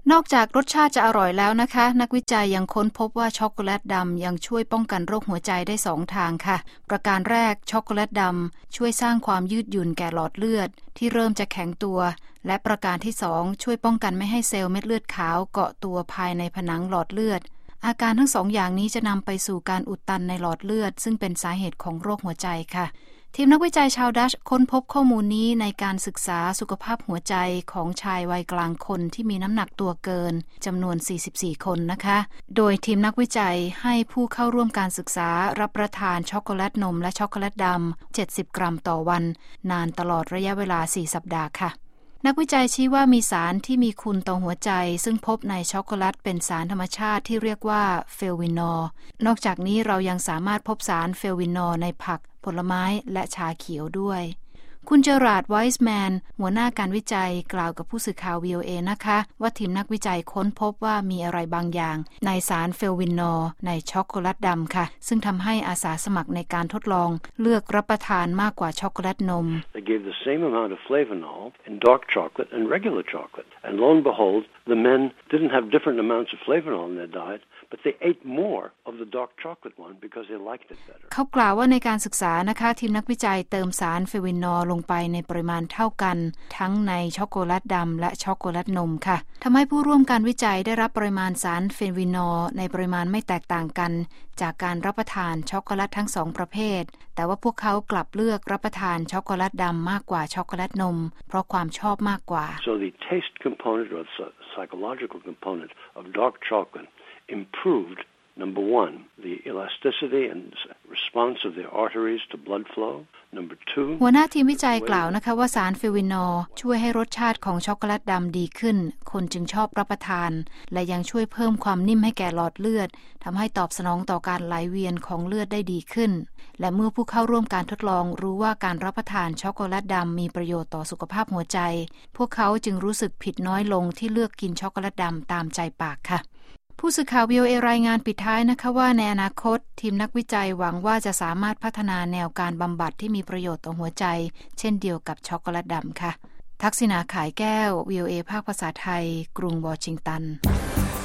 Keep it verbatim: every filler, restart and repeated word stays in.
นอกจากรสชาติจะอร่อยแล้วนะคะนักวิจัยยังค้นพบว่าช็อกโกแลตดำยังช่วยป้องกันโรคหัวใจได้สองทางค่ะประการแรกช็อกโกแลตดำช่วยสร้างความยืดหยุ่นแก่หลอดเลือดที่เริ่มจะแข็งตัวและประการที่สองช่วยป้องกันไม่ให้เซลล์เม็ดเลือดขาวเกาะตัวภายในผนังหลอดเลือดอาการทั้งสองอย่างนี้จะนำไปสู่การอุดตันในหลอดเลือดซึ่งเป็นสาเหตุของโรคหัวใจค่ะทีมนักวิจัยชาวดัชค้นพบข้อมูลนี้ในการศึกษาสุขภาพหัวใจของชายวัยกลางคนที่มีน้ำหนักตัวเกินจำนวนสี่สิบสี่คนนะคะโดยทีมนักวิจัยให้ผู้เข้าร่วมการศึกษารับประทานช็อกโกแลตนมและช็อกโกแลตดำเจ็ดสิบกรัมต่อวันนานตลอดระยะเวลาสี่สัปดาห์ค่ะนักวิจัยชี้ว่ามีสารที่มีคุณต่อหัวใจซึ่งพบในช็อกโกแลตเป็นสารธรรมชาติที่เรียกว่าเฟลวินอลนอกจากนี้เรายังสามารถพบสารเฟลวินอลในผักผลไม้และชาเขียวด้วยคุณเจอราร์ดไวส์แมนหัวหน้าการวิจัยกล่าวกับผู้สื่อข่าว วี โอ เอ นะคะว่าทีมนักวิจัยค้นพบว่ามีอะไรบางอย่างในสารเฟลวินอลในช็อกโกแลตดำค่ะซึ่งทำให้อาสาสมัครในการทดลองเลือกรับประทานมากกว่าช็อกโกแลตนม They gave the same amount of flavanol in dark chocolate and regular chocolate and lo and behold the men didn't have different amounts of flavanol in their diet but they ate more of the dark chocolate one because they liked it better เขากล่าวว่าในการศึกษานะคะทีมนักวิจัยเติมสารเฟลวินอลลงไปในปริมาณเท่ากันทั้งในช็อกโกแลตดำและช็อกโกแลตนมค่ะทำให้ผู้ร่วมการวิจัยได้รับปริมาณสารเฟลวินอลในปริมาณไม่แตกต่างกันจากการรับประทานช็อกโกแลตทั้งสองประเภทแต่ว่าพวกเขากลับเลือกรับประทานช็อกโกแลตดำมากกว่าช็อกโกแลตนมเพราะความชอบมากกว่า So the taste component or the psychological component of dark chocolate improved Number one, the elasticity and response of the arteries to blood flow. Number two, หัวหน้าทีมวิจัยกล่าวนะคะว่าสารเฟลวินอลช่วยให้รสชาติของช็อกโกแลตดำดีขึ้นคนจึงชอบรับประทานและยังช่วยเพิ่มความนิ่มให้แก่หลอดเลือดทำให้ตอบสนองต่อการไหลเวียนของเลือดได้ดีขึ้นและเมื่อผู้เข้าร่วมการทดลองรู้ว่าการรับประทานช็อกโกแลตดำมีประโยชน์ต่อสุขภาพหัวใจพวกเขาจึงรู้สึกผิดน้อยลงที่เลือกกินช็อกโกแลตดำตามใจปากค่ะผู้สื่อข่าว วี โอ เอ รายงานปิดท้ายนะคะว่าในอนาคตทีมนักวิจัยหวังว่าจะสามารถพัฒนาแนวการบำบัดที่มีประโยชน์ต่อหัวใจเช่นเดียวกับช็อกโกแลตดำค่ะทักษิณาขายแก้ว วี โอ เอ ภาคภาษาไทยกรุงวอชิงตัน